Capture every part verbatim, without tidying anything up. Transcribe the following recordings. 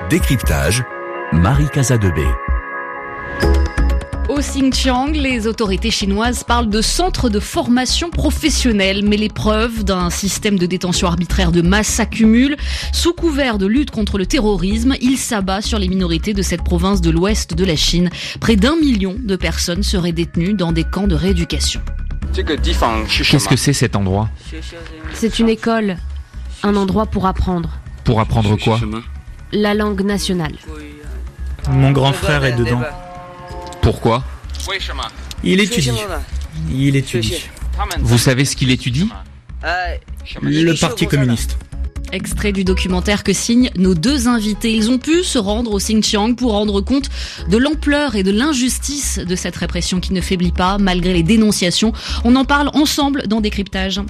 Décryptage, Marie Casadebé. Au Xinjiang, les autorités chinoises parlent de centres de formation professionnelle, mais les preuves d'un système de détention arbitraire de masse s'accumulent. Sous couvert de lutte contre le terrorisme, il s'abat sur les minorités de cette province de l'ouest de la Chine. Près d'un million de personnes seraient détenues dans des camps de rééducation. Qu'est-ce que c'est cet endroit ? C'est une école, un endroit pour apprendre. Pour apprendre quoi ? La langue nationale. Mon grand frère est dedans. Pourquoi ? Il étudie. Il étudie. Vous savez ce qu'il étudie ? Le Parti communiste. Extrait du documentaire que signent nos deux invités. Ils ont pu se rendre au Xinjiang pour rendre compte de l'ampleur et de l'injustice de cette répression qui ne faiblit pas malgré les dénonciations. On en parle ensemble dans Décryptage.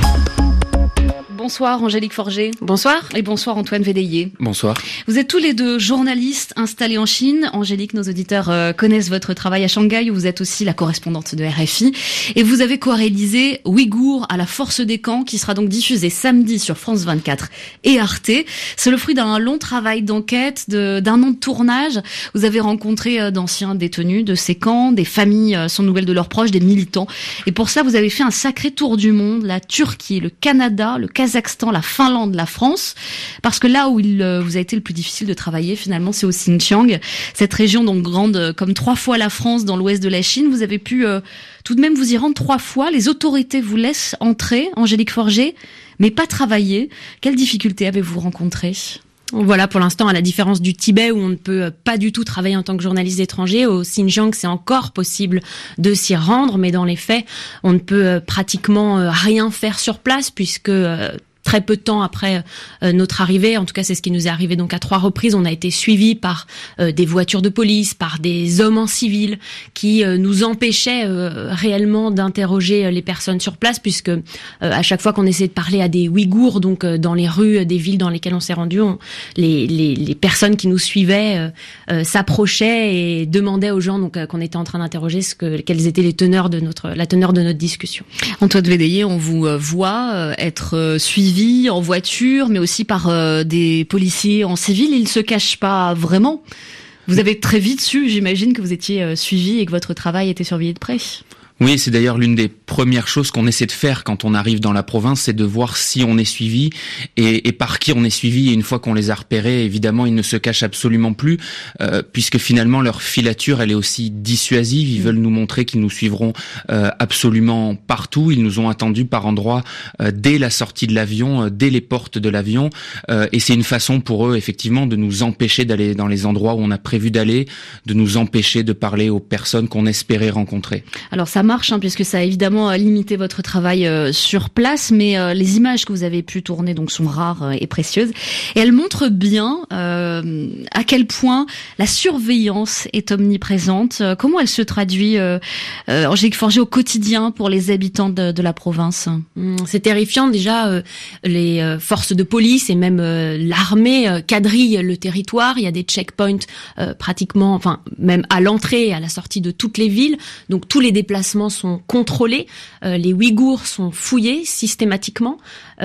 Bonsoir Angélique Forget. Bonsoir. Et bonsoir Antoine Védéier. Bonsoir. Vous êtes tous les deux journalistes installés en Chine. Angélique, nos auditeurs euh, connaissent votre travail à Shanghai où vous êtes aussi la correspondante de R F I. Et vous avez co-réalisé Ouïghour à la force des camps qui sera donc diffusé samedi sur France vingt-quatre et Arte. C'est le fruit d'un long travail d'enquête, de, d'un an de tournage. Vous avez rencontré euh, d'anciens détenus de ces camps, des familles euh, sans nouvelles de leurs proches, des militants. Et pour cela, vous avez fait un sacré tour du monde, la Turquie, le Canada, le Kazakhstan, la Finlande, la France, parce que là où il euh, vous a été le plus difficile de travailler, finalement, c'est au Xinjiang, cette région donc grande euh, comme trois fois la France dans l'ouest de la Chine. Vous avez pu euh, tout de même vous y rendre trois fois. Les autorités vous laissent entrer, Angélique Forget, mais pas travailler. Quelles difficultés avez-vous rencontrées ? Voilà, pour l'instant, à la différence du Tibet où on ne peut pas du tout travailler en tant que journaliste étranger, au Xinjiang, c'est encore possible de s'y rendre, mais dans les faits, on ne peut pratiquement rien faire sur place puisque très peu de temps après euh, notre arrivée, en tout cas c'est ce qui nous est arrivé donc à trois reprises, on a été suivis par euh, des voitures de police, par des hommes en civil qui euh, nous empêchaient euh, réellement d'interroger euh, les personnes sur place puisque euh, à chaque fois qu'on essayait de parler à des Ouïghours, donc euh, dans les rues des villes dans lesquelles on s'est rendu, on, les, les, les personnes qui nous suivaient euh, euh, s'approchaient et demandaient aux gens donc euh, qu'on était en train d'interroger ce que quelles étaient les teneurs de notre la teneur de notre discussion. Antoine Védéier, on vous euh, voit euh, être euh, suivi en voiture, mais aussi par euh, des policiers en civil. Ils ne se cachent pas vraiment. Vous avez très vite su, j'imagine, que vous étiez euh, suivi et que votre travail était surveillé de près. Oui, c'est d'ailleurs l'une des premières choses qu'on essaie de faire quand on arrive dans la province, c'est de voir si on est suivi et, et par qui on est suivi. Et une fois qu'on les a repérés, évidemment, ils ne se cachent absolument plus, euh, puisque finalement leur filature, elle est aussi dissuasive. Ils veulent nous montrer qu'ils nous suivront euh, absolument partout. Ils nous ont attendus par endroits euh, dès la sortie de l'avion, euh, dès les portes de l'avion. Euh, et c'est une façon pour eux, effectivement, de nous empêcher d'aller dans les endroits où on a prévu d'aller, de nous empêcher de parler aux personnes qu'on espérait rencontrer. Alors ça marche, hein, puisque ça a évidemment limité votre travail euh, sur place, mais euh, les images que vous avez pu tourner donc sont rares euh, et précieuses, et elles montrent bien euh, à quel point la surveillance est omniprésente. Euh, comment elle se traduit, euh, euh, Angélique Forget, au quotidien pour les habitants de, de la province ? C'est terrifiant déjà. Euh, les euh, forces de police et même euh, l'armée euh, quadrillent le territoire. Il y a des checkpoints euh, pratiquement, enfin même à l'entrée et à la sortie de toutes les villes. Donc tous les déplacements sont contrôlés, euh, les Ouïghours sont fouillés systématiquement,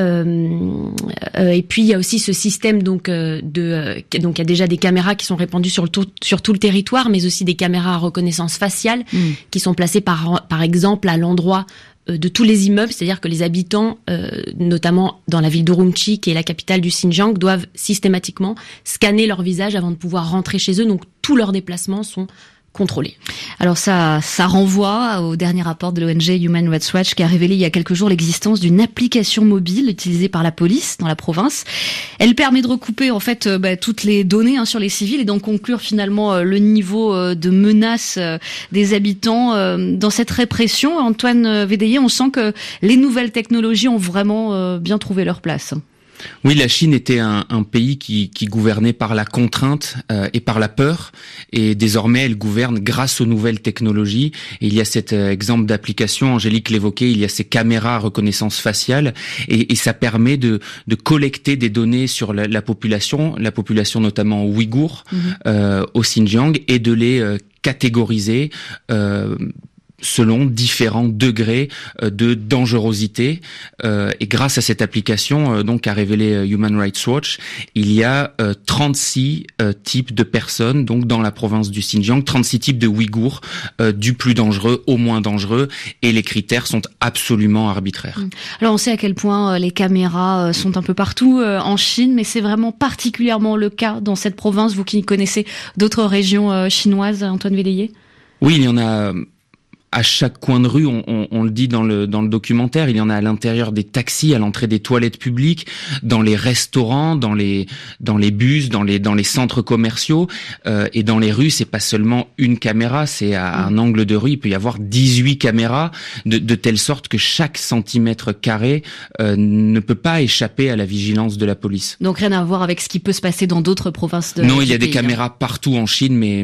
euh, euh, et puis il y a aussi ce système donc euh, de euh, donc il y a déjà des caméras qui sont répandues sur le tout, sur tout le territoire, mais aussi des caméras à reconnaissance faciale mmh. qui sont placées par par exemple à l'endroit de tous les immeubles, c'est-à-dire que les habitants, euh, notamment dans la ville d'Urumqi, qui est la capitale du Xinjiang, doivent systématiquement scanner leur visage avant de pouvoir rentrer chez eux. Donc tous leurs déplacements sont contrôlés. Alors ça, ça renvoie au dernier rapport de l'O N G Human Rights Watch qui a révélé il y a quelques jours l'existence d'une application mobile utilisée par la police dans la province. Elle permet de recouper en fait euh, bah, toutes les données hein, sur les civils et d'en conclure finalement euh, le niveau euh, de menace euh, des habitants euh, dans cette répression. Antoine Védéier, on sent que les nouvelles technologies ont vraiment euh, bien trouvé leur place. Oui, la Chine était un, un pays qui, qui gouvernait par la contrainte euh, et par la peur, et désormais elle gouverne grâce aux nouvelles technologies. Et il y a cet euh, exemple d'application, Angélique l'évoquait, il y a ces caméras à reconnaissance faciale, et, et ça permet de, de collecter des données sur la, la population, la population notamment ouïghour, mmh. euh, au Xinjiang, et de les euh, catégoriser. Euh, selon différents degrés de dangerosité. Euh, et grâce à cette application, euh, donc qu'a révélé Human Rights Watch, il y a euh, trente-six euh, types de personnes donc dans la province du Xinjiang, trente-six types de Ouïghours, euh, du plus dangereux au moins dangereux, et les critères sont absolument arbitraires. Alors on sait à quel point euh, les caméras euh, sont un peu partout euh, en Chine, mais c'est vraiment particulièrement le cas dans cette province, vous qui connaissez d'autres régions euh, chinoises, Antoine Véléier? Oui, il y en a à chaque coin de rue, on, on, on le dit dans le dans le documentaire, il y en a à l'intérieur des taxis, à l'entrée des toilettes publiques, dans les restaurants, dans les dans les bus, dans les dans les centres commerciaux, euh, et dans les rues, c'est pas seulement une caméra, c'est à un angle de rue, il peut y avoir dix-huit caméras, de, de telle sorte que chaque centimètre carré euh, ne peut pas échapper à la vigilance de la police. Donc rien à voir avec ce qui peut se passer dans d'autres provinces de Non, il y a pays, des caméras partout en Chine, mais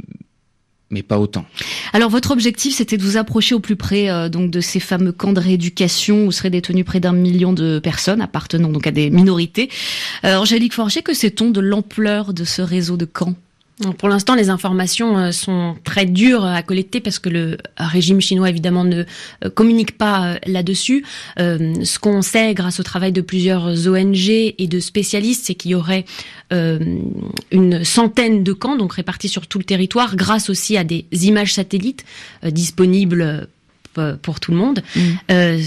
mais pas autant. Alors votre objectif, c'était de vous approcher au plus près euh, donc de ces fameux camps de rééducation où seraient détenus près d'un million de personnes appartenant donc à des minorités. Euh, Angélique Forget, que sait-on de l'ampleur de ce réseau de camps? Pour l'instant, les informations sont très dures à collecter parce que le régime chinois, évidemment, ne communique pas là-dessus. Euh, ce qu'on sait grâce au travail de plusieurs O N G et de spécialistes, c'est qu'il y aurait euh, une centaine de camps, donc répartis sur tout le territoire, grâce aussi à des images satellites euh, disponibles pour tout le monde. Mmh. Euh,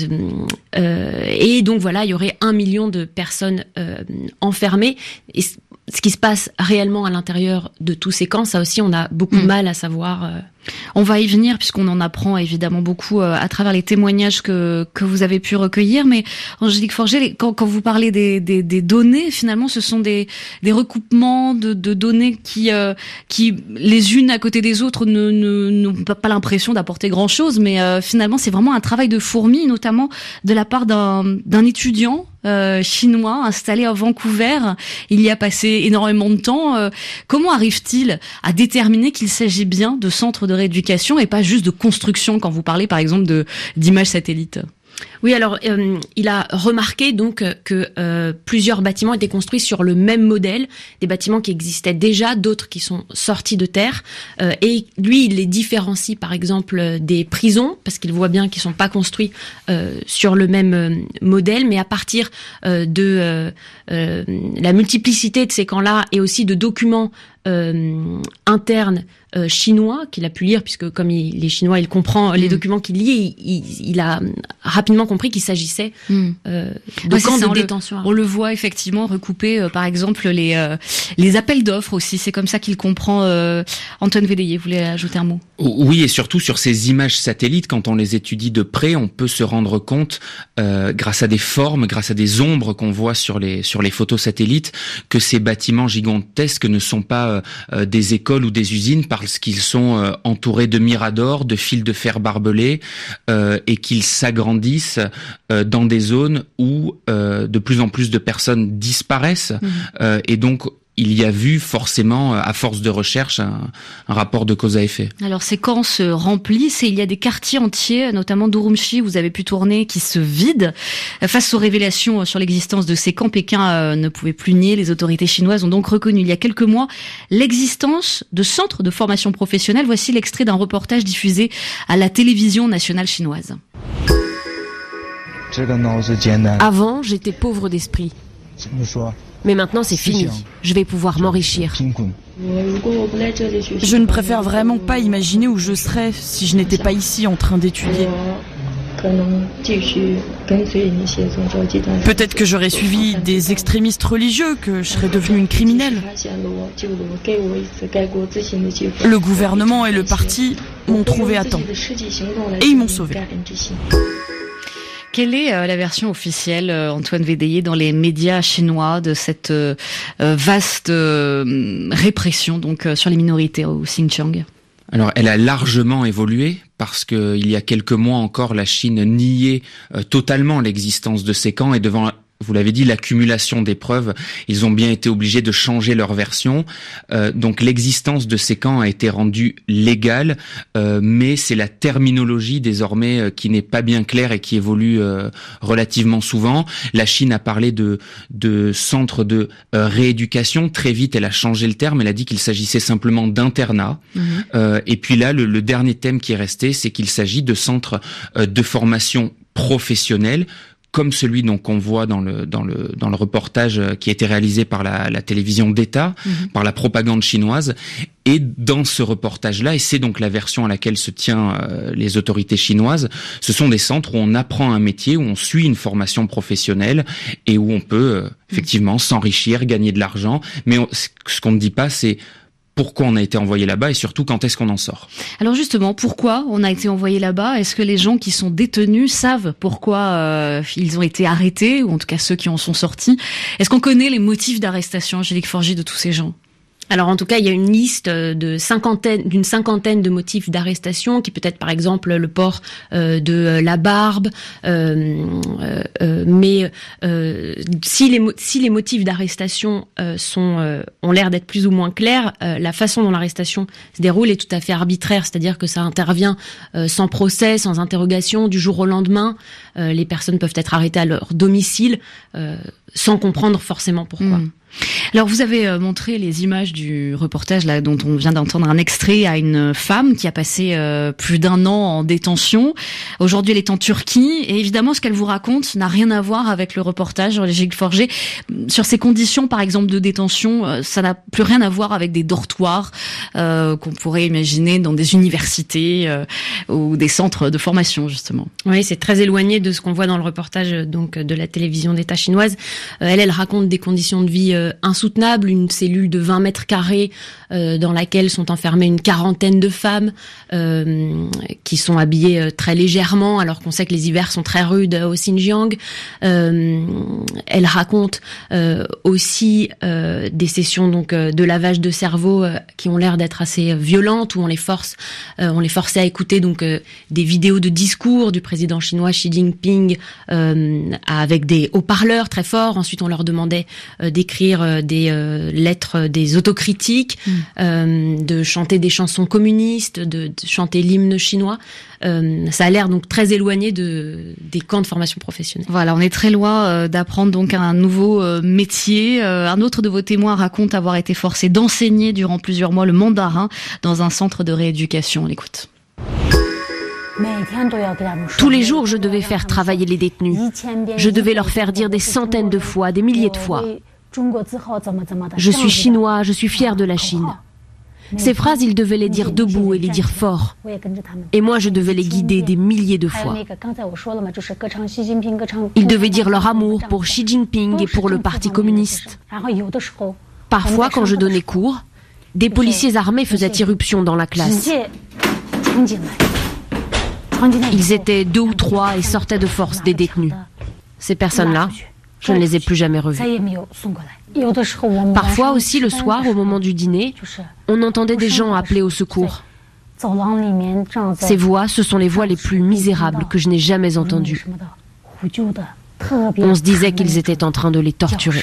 euh, et donc voilà, il y aurait un million de personnes euh, enfermées. Et ce qui se passe réellement à l'intérieur de tous ces camps, ça aussi, on a beaucoup mmh. de mal à savoir. Euh... On va y venir puisqu'on en apprend évidemment beaucoup euh, à travers les témoignages que que vous avez pu recueillir. Mais Angélique Forget, quand, quand vous parlez des, des, des données, finalement, ce sont des, des recoupements de, de données qui euh, qui les unes à côté des autres ne ne n'ont pas l'impression d'apporter grand chose, mais euh, finalement, c'est vraiment un travail de fourmi, notamment de la part d'un d'un étudiant Euh, chinois installé à Vancouver. Il y a passé énormément de temps. Euh, comment arrive-t-il à déterminer qu'il s'agit bien de centres de rééducation et pas juste de construction quand vous parlez par exemple de d'images satellites? Oui, alors euh, il a remarqué donc que euh, plusieurs bâtiments étaient construits sur le même modèle, des bâtiments qui existaient déjà, d'autres qui sont sortis de terre, euh, et lui il les différencie par exemple des prisons parce qu'il voit bien qu'ils sont pas construits euh, sur le même euh, modèle, mais à partir euh, de euh, euh, la multiplicité de ces camps-là et aussi de documents euh, internes Euh, chinois qu'il a pu lire, puisque comme il est chinois, il comprend les mmh. documents qu'il lit, il, il, il a rapidement compris qu'il s'agissait mmh. euh, de ouais, camps ça, de on détention. Le, on le voit effectivement recouper, euh, par exemple, les euh, les appels d'offres aussi. C'est comme ça qu'il comprend. Euh, Antoine Véléier, vous voulez ajouter un mot? Oui, et surtout sur ces images satellites, quand on les étudie de près, on peut se rendre compte, euh, grâce à des formes, grâce à des ombres qu'on voit sur les sur les photos satellites, que ces bâtiments gigantesques ne sont pas euh, des écoles ou des usines, parce qu'ils sont euh, entourés de miradors, de fils de fer barbelés, euh, et qu'ils s'agrandissent euh, dans des zones où euh, de plus en plus de personnes disparaissent, mmh. euh, et donc il y a vu forcément, à force de recherche, un, un rapport de cause à effet. Alors ces camps se remplissent et il y a des quartiers entiers, notamment d'Urumqi, où vous avez pu tourner, qui se vident. Face aux révélations sur l'existence de ces camps, Pékin euh, ne pouvait plus nier. Les autorités chinoises ont donc reconnu il y a quelques mois l'existence de centres de formation professionnelle. Voici l'extrait d'un reportage diffusé à la télévision nationale chinoise. Avant, j'étais pauvre d'esprit. Mais maintenant, c'est fini. Je vais pouvoir m'enrichir. Je ne préfère vraiment pas imaginer où je serais si je n'étais pas ici en train d'étudier. Peut-être que j'aurais suivi des extrémistes religieux, que je serais devenue une criminelle. Le gouvernement et le parti m'ont trouvé à temps. Et ils m'ont sauvée. Quelle est euh, la version officielle, euh, Antoine Véléier, dans les médias chinois de cette euh, vaste euh, répression donc euh, sur les minorités au Xinjiang? Alors, elle a largement évolué parce que il y a quelques mois encore, la Chine niait euh, totalement l'existence de ces camps, et devant vous l'avez dit, l'accumulation des preuves. Ils ont bien été obligés de changer leur version. Euh, donc l'existence de ces camps a été rendue légale, euh, mais c'est la terminologie désormais euh, qui n'est pas bien claire et qui évolue euh, relativement souvent. La Chine a parlé de, de centres de euh, rééducation. Très vite, elle a changé le terme. Elle a dit qu'il s'agissait simplement d'internat. Mmh. Euh, et puis là, le, le dernier thème qui est resté, c'est qu'il s'agit de centres euh, de formation professionnelle, comme celui donc qu'on voit dans le dans le dans le reportage qui a été réalisé par la, la télévision d'État, mmh. par la propagande chinoise. Et dans ce reportage-là, et c'est donc la version à laquelle se tiennent euh, les autorités chinoises, ce sont des centres où on apprend un métier, où on suit une formation professionnelle et où on peut euh, effectivement s'enrichir, gagner de l'argent. Mais on, ce qu'on ne dit pas, c'est pourquoi on a été envoyé là-bas et surtout quand est-ce qu'on en sort. Alors justement, pourquoi on a été envoyé là-bas? Est-ce que les gens qui sont détenus savent pourquoi euh, ils ont été arrêtés, ou en tout cas ceux qui en sont sortis? Est-ce qu'on connaît les motifs d'arrestation, Angélique Forgy, de tous ces gens? Alors en tout cas, il y a une liste de cinquantaine, d'une cinquantaine de motifs d'arrestation, qui peut être par exemple le port euh, de la barbe. Euh, euh, mais euh, si les si les motifs d'arrestation euh, sont euh, ont l'air d'être plus ou moins clairs, euh, la façon dont l'arrestation se déroule est tout à fait arbitraire, c'est-à-dire que ça intervient euh, sans procès, sans interrogation, du jour au lendemain. Euh, les personnes peuvent être arrêtées à leur domicile euh, sans comprendre forcément pourquoi. Mmh. Alors vous avez euh, montré les images du reportage là dont on vient d'entendre un extrait à une femme qui a passé euh, plus d'un an en détention. Aujourd'hui elle est en Turquie et évidemment ce qu'elle vous raconte n'a rien à voir avec le reportage. Angélique Forgy, sur ces conditions par exemple de détention, euh, ça n'a plus rien à voir avec des dortoirs euh, qu'on pourrait imaginer dans des universités euh, ou des centres de formation justement. Oui, c'est très éloigné de ce qu'on voit dans le reportage donc de la télévision d'État chinoise. Euh, elle, elle raconte des conditions de vie euh, insoutenables, une cellule de vingt mètres carrés euh, dans laquelle sont enfermées une quarantaine de femmes euh, qui sont habillées euh, très légèrement alors qu'on sait que les hivers sont très rudes au Xinjiang. Euh, elle raconte euh, aussi euh, des sessions donc euh, de lavage de cerveau euh, qui ont l'air d'être assez violentes, où on les force, euh, on les forçait à écouter donc euh, des vidéos de discours du président chinois Xi Jinping euh, avec des haut-parleurs très forts. Ensuite, on leur demandait euh, d'écrire euh, des euh, lettres, des autocritiques, mmh. euh, de chanter des chansons communistes, de, de chanter l'hymne chinois. Euh, ça a l'air donc très éloigné de des camps de formation professionnelle. Voilà, on est très loin euh, d'apprendre donc un nouveau euh, métier. Euh, un autre de vos témoins raconte avoir été forcé d'enseigner durant plusieurs mois le mandarin dans un centre de rééducation. On l'écoute. Tous les jours, je devais faire travailler les détenus. Je devais leur faire dire des centaines de fois, des milliers de fois. Je suis chinois, je suis fier de la Chine. Ces phrases, ils devaient les dire debout et les dire fort. Et moi, je devais les guider des milliers de fois. Ils devaient dire leur amour pour Xi Jinping et pour le Parti communiste. Parfois, quand je donnais cours, des policiers armés faisaient irruption dans la classe. Ils étaient deux ou trois et sortaient de force des détenus. Ces personnes-là, je ne les ai plus jamais revues. Parfois aussi, le soir, au moment du dîner, on entendait des gens appeler au secours. Ces voix, ce sont les voix les plus misérables que je n'ai jamais entendues. On se disait qu'ils étaient en train de les torturer.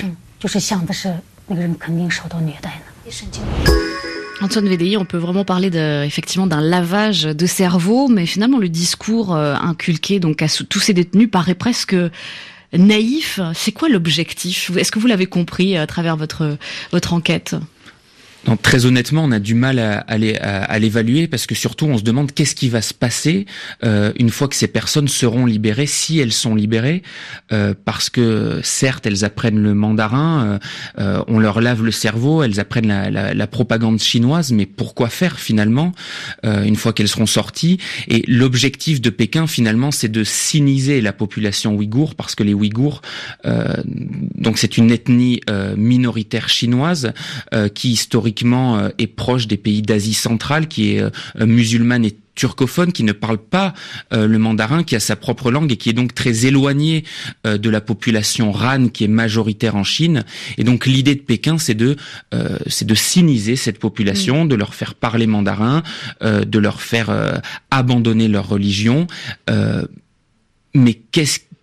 Antoine Védéi, on peut vraiment parler de, effectivement d'un lavage de cerveau, mais finalement le discours euh, inculqué donc à tous ces détenus paraît presque naïf. C'est quoi l'objectif? Est-ce que vous l'avez compris à travers votre votre enquête? Non, très honnêtement, on a du mal à, à, à, à l'évaluer parce que surtout, on se demande qu'est-ce qui va se passer euh, une fois que ces personnes seront libérées, si elles sont libérées, euh, parce que certes, elles apprennent le mandarin, euh, euh, on leur lave le cerveau, elles apprennent la, la, la propagande chinoise, mais pourquoi faire finalement euh, une fois qu'elles seront sorties? Et l'objectif de Pékin, finalement, c'est de siniser la population ouïghour, parce que les Ouïghours, euh, donc c'est une ethnie euh, minoritaire chinoise euh, qui historiquement est proche des pays d'Asie centrale, qui est euh, musulmane et turcophone, qui ne parle pas euh, le mandarin, qui a sa propre langue et qui est donc très éloigné euh, de la population Han, qui est majoritaire en Chine. Et donc l'idée de Pékin, c'est de euh, c'est de siniser cette population, mmh. de leur faire parler mandarin, euh, de leur faire euh, abandonner leur religion. Euh, mais qu'est-ce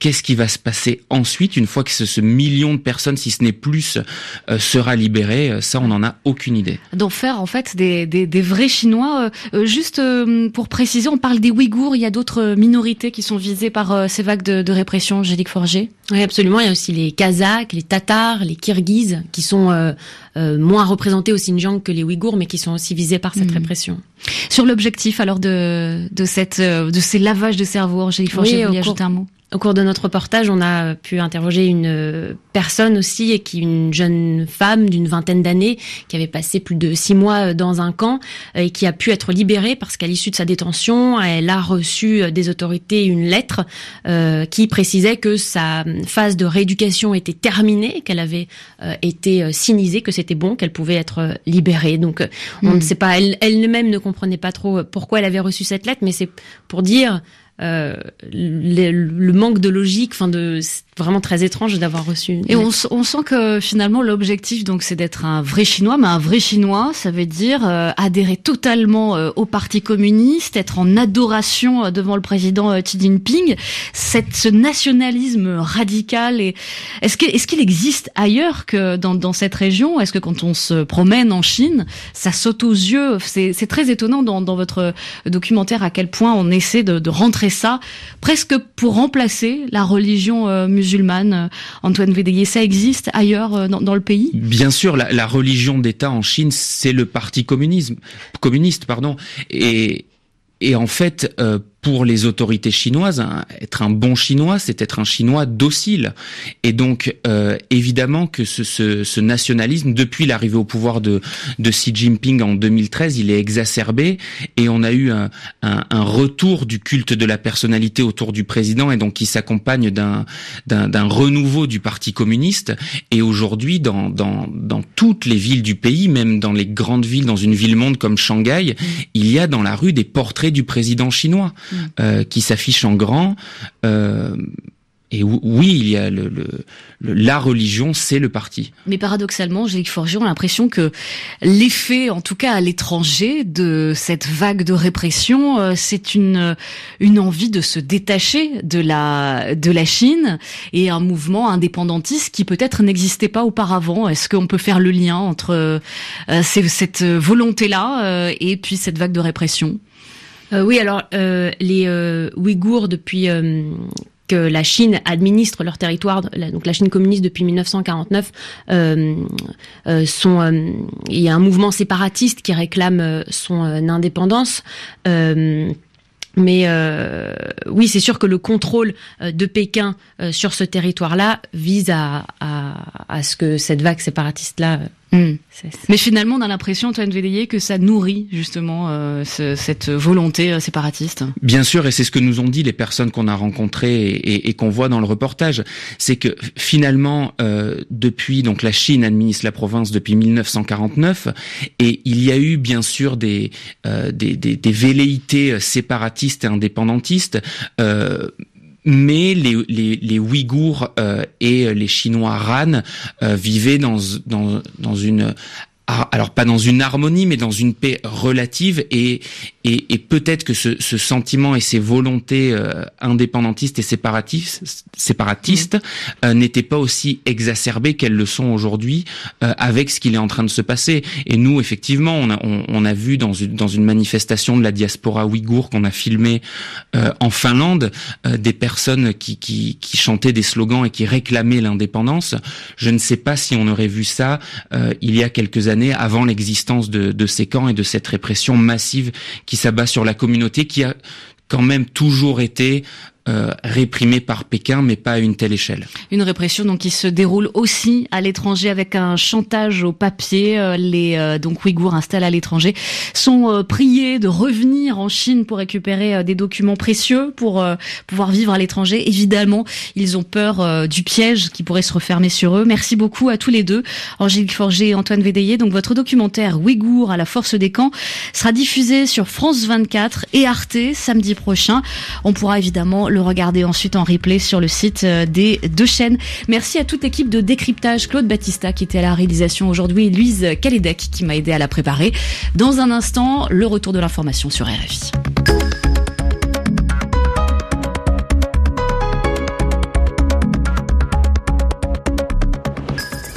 qu'est-ce qui va se passer ensuite une fois que ce, ce million de personnes, si ce n'est plus, euh, sera libéré? Ça, on n'en a aucune idée. D'en faire en fait des, des, des vrais Chinois. Euh, juste euh, pour préciser, on parle des Ouïghours. Il y a d'autres minorités qui sont visées par euh, ces vagues de, de répression. Angélique Forget. Oui, absolument. Il y a aussi les Kazakhs, les Tatars, les Kirghizes, qui sont euh, euh, moins représentés au Xinjiang que les Ouïghours, mais qui sont aussi visés par cette mmh. répression. Sur l'objectif alors de de cette de ces lavages de cerveau, Angélique Forget, vous voulez ajouter un mot? Au cours de notre reportage, on a pu interroger une personne aussi, et qui une jeune femme d'une vingtaine d'années qui avait passé plus de six mois dans un camp et qui a pu être libérée parce qu'à l'issue de sa détention, elle a reçu des autorités une lettre euh, qui précisait que sa phase de rééducation était terminée, qu'elle avait euh, été sinisée, que c'était bon, qu'elle pouvait être libérée. Donc on mmh. ne sait pas, elle, elle-même ne comprenait pas trop pourquoi elle avait reçu cette lettre, mais c'est pour dire Euh, le, le manque de logique, enfin de, c'est vraiment très étrange d'avoir reçu. Une... Et on, on sent que finalement l'objectif donc c'est d'être un vrai Chinois, mais un vrai Chinois, ça veut dire euh, adhérer totalement euh, au Parti communiste, être en adoration euh, devant le président euh, Xi Jinping. Cette, ce nationalisme radical, et est-ce que est-ce qu'il existe ailleurs que dans dans cette région? Est-ce que quand on se promène en Chine, ça saute aux yeux? C'est c'est très étonnant dans dans votre documentaire à quel point on essaie de, de rentrer ça presque pour remplacer la religion euh, musulmane. Antoine Védéier, ça existe ailleurs euh, dans, dans le pays? Bien sûr, la, la religion d'État en Chine, c'est le parti communisme, communiste, pardon, et et en fait, euh, pour les autorités chinoises, hein, être un bon Chinois, c'est être un Chinois docile. Et donc, euh, évidemment que ce, ce, ce nationalisme, depuis l'arrivée au pouvoir de, de Xi Jinping en deux mille treize, il est exacerbé, et on a eu un, un, un retour du culte de la personnalité autour du président, et donc qui s'accompagne d'un, d'un, d'un renouveau du Parti communiste. Et aujourd'hui, dans, dans, dans toutes les villes du pays, même dans les grandes villes, dans une ville-monde comme Shanghai, mmh. il y a dans la rue des portraits du président chinois. Euh, qui s'affiche en grand. Euh, et oui, il y a le, le, le, la religion, c'est le parti. Mais paradoxalement, Angélique Forget, on a l'impression que l'effet, en tout cas à l'étranger, de cette vague de répression, euh, c'est une une envie de se détacher de la de la Chine, et un mouvement indépendantiste qui peut-être n'existait pas auparavant. Est-ce qu'on peut faire le lien entre euh, ces, cette volonté-là euh, et puis cette vague de répression? Euh, oui, alors euh, les euh, Ouïghours, depuis euh, que la Chine administre leur territoire, la, donc la Chine communiste depuis mille neuf cent quarante-neuf, euh, euh, sont, euh, il y a un mouvement séparatiste qui réclame euh, son euh, indépendance. Euh, Mais euh, oui, c'est sûr que le contrôle euh, de Pékin euh, sur ce territoire-là vise à, à, à ce que cette vague séparatiste-là... Euh, Mmh. C'est, c'est... Mais finalement, on a l'impression, Antoine Védéier, que ça nourrit justement euh, ce, cette volonté euh, séparatiste. Bien sûr, et c'est ce que nous ont dit les personnes qu'on a rencontrées et, et, et qu'on voit dans le reportage, c'est que finalement, euh, depuis donc la Chine administre la province depuis mille neuf cent quarante-neuf, et il y a eu bien sûr des euh, des, des, des velléités séparatistes et indépendantistes. Euh, Mais les, les, les Ouïghours euh, et les Chinois Han euh, vivaient dans, dans, dans une... Alors pas dans une harmonie, mais dans une paix relative, et et, et peut-être que ce, ce sentiment et ces volontés euh, indépendantistes et séparatistes, séparatistes mmh. euh, n'étaient pas aussi exacerbées qu'elles le sont aujourd'hui euh, avec ce qu'il est en train de se passer. Et nous, effectivement, on a on, on a vu dans une dans une manifestation de la diaspora ouïghour qu'on a filmée euh, en Finlande euh, des personnes qui qui qui chantaient des slogans et qui réclamaient l'indépendance. Je ne sais pas si on aurait vu ça euh, il y a quelques années, avant l'existence de, de ces camps et de cette répression massive qui s'abat sur la communauté, qui a quand même toujours été Euh, réprimée par Pékin, mais pas à une telle échelle. Une répression donc qui se déroule aussi à l'étranger avec un chantage au papier. Euh, les euh, donc Ouïghours installés à l'étranger sont euh, priés de revenir en Chine pour récupérer euh, des documents précieux pour euh, pouvoir vivre à l'étranger. Évidemment, ils ont peur euh, du piège qui pourrait se refermer sur eux. Merci beaucoup à tous les deux, Angélique Forget et Antoine Védéier. Donc votre documentaire Ouïghours à la force des camps sera diffusé sur France vingt-quatre et Arte samedi prochain. On pourra évidemment le regarder ensuite en replay sur le site des deux chaînes. Merci à toute l'équipe de décryptage, Claude Battista qui était à la réalisation aujourd'hui, et Louise Kaledec qui m'a aidé à la préparer. Dans un instant, le retour de l'information sur R F I.